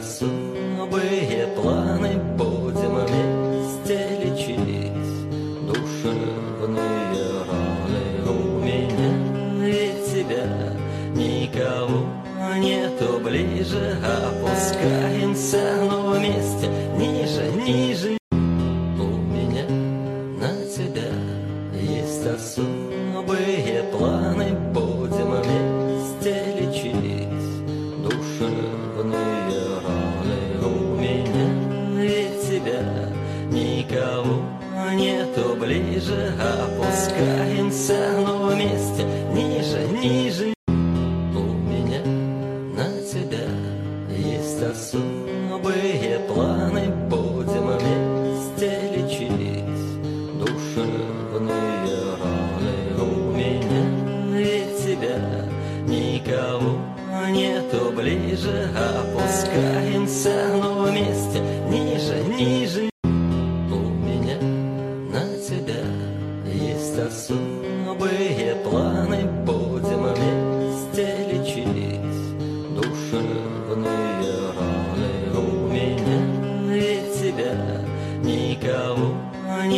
особые планы, будем вместе лечить душевные раны. У меня ведь тебя никого нету ближе, опускаемся, но вместе ниже, ниже. У меня на тебя есть особые планы, будем вместе лечить душевные раны. У меня ведь тебя никого нету ближе, опускаемся, но вместе ниже, ниже. У меня на тебя есть особые планы, будем вместе лечить душевные раны. У меня ведь тебя никого нету ближе, опускаемся, но вместе ниже, ниже. У меня на тебя есть особые планы,